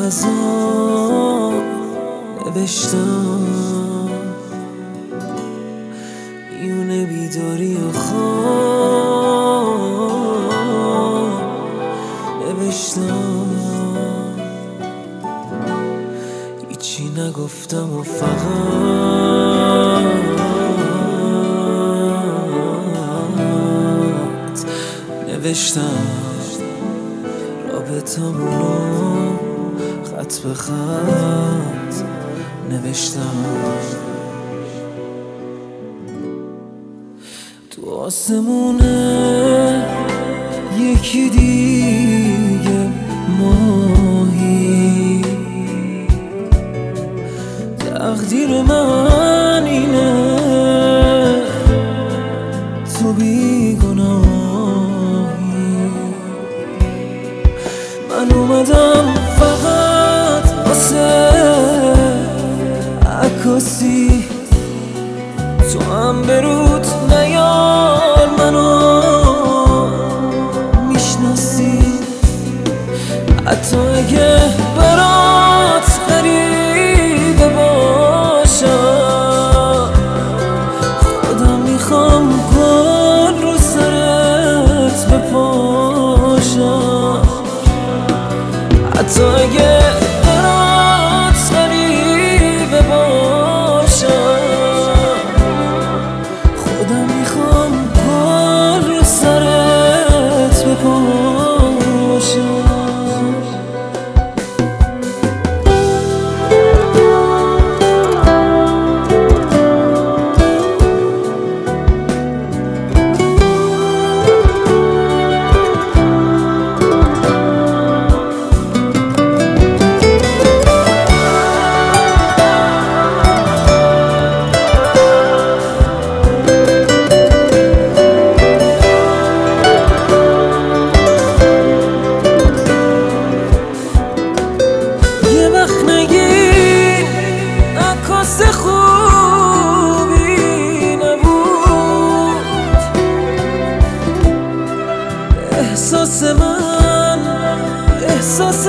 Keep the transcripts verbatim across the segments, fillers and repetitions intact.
غذا نوشتم، میونه بیداری و خواب نوشتم، هیچی نگفتم و فقط نوشتم رابطمونو خط به خط نوشتم. تو آسمونه یکی دیگه ماهی، تقدیر من اینه تو بیگناهی. من اومدم فقط واسه عکاسی، تو هم برود نیار منو میشناسی، حتی اگه برات غریبه باشم، خودم میخوام گل رو سرت بپاشم، حتی اگه برات غریبه باشم، خودم میخوام گل رو سرت بپاشم. خوبی نبود احساس من، احساس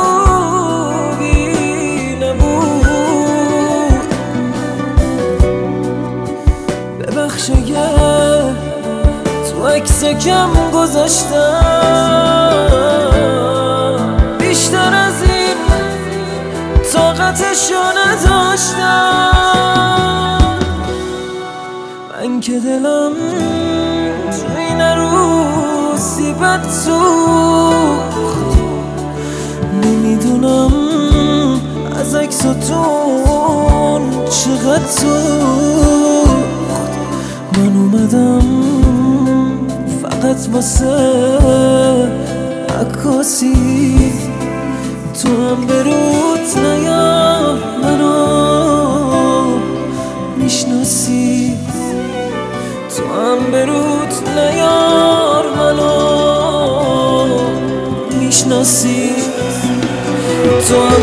خوبی نبود. ببخش اگر تو عکس کم گذاشتم، بیشتر از این طاقتشو نداشتم. من که دلم تو این روزی بد سوخت، نمیدونم از عکساتون چقدر سوخت. من اومدم فقط واسه عکاسی، تو هم برود نیار منو میشناسی، تو هم برود نیار منو میشناسی، تو